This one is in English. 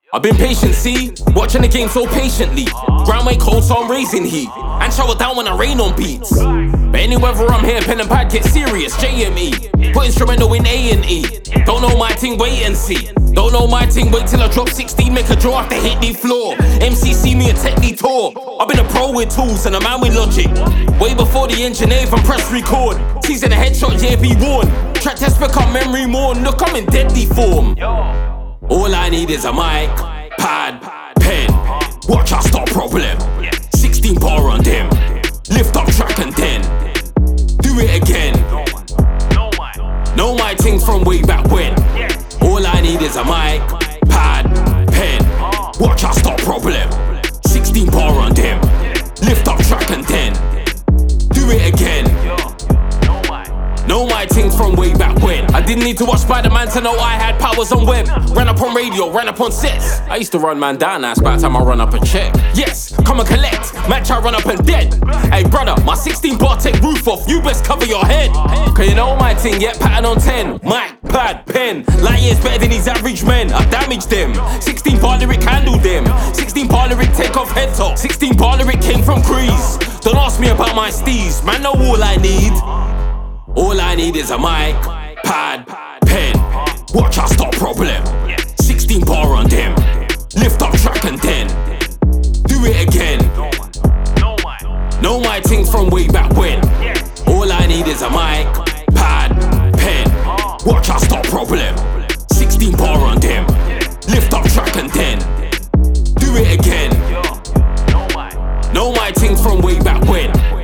I've been patient, see, watching the game so patiently. Ground way cold, so I'm raising heat, and shower down when I rain on beats. But anywhere I'm here, pen and pad get serious. JME, put instrumental in A&E. Don't know my thing, wait and see. Don't know my thing, wait till I drop 16, make a draw after hit the floor. MCC me a technique tour. I've been a pro with tools and a man with logic. Way before the engineer from press record. Season a headshot, yeah, be warned. Track test become memory mourn. Look, I'm in deadly form. All I need is a mic, pad, pen. Watch I stop problem. 16 bar on them. Lift up track and then do it again. Know my thing from way back when. All I need is a mic, pad, pen. Watch I stop problem. 16 bar on them. Lift up track and then do it again. Know my thing from way back when. I didn't need to watch Spider-Man to know I had powers on web. Ran up on radio, ran up on sets. I used to run man down, now it's about time I run up a check. Yes, come and collect, match I run up and dead. Hey brother, my 16 bar take roof off, you best cover your head. Cause you know my thing, yeah, pattern on 10. Mic, pad, pen, light years better than these average men. I damaged them, 16 bar lyric handle them. 16 bar lyric take off head top. 16 bar lyric came from Greece. Don't ask me about my steez, man know all I need. All I need is a mic, pad, pen. Watch I stop problem. 16 bar on them. Lift up track and then do it again. Know my thing from way back when. All I need is a mic, pad, pen. Watch I stop problem. 16 bar on them. Lift up track and then do it again. Know my thing from way back when.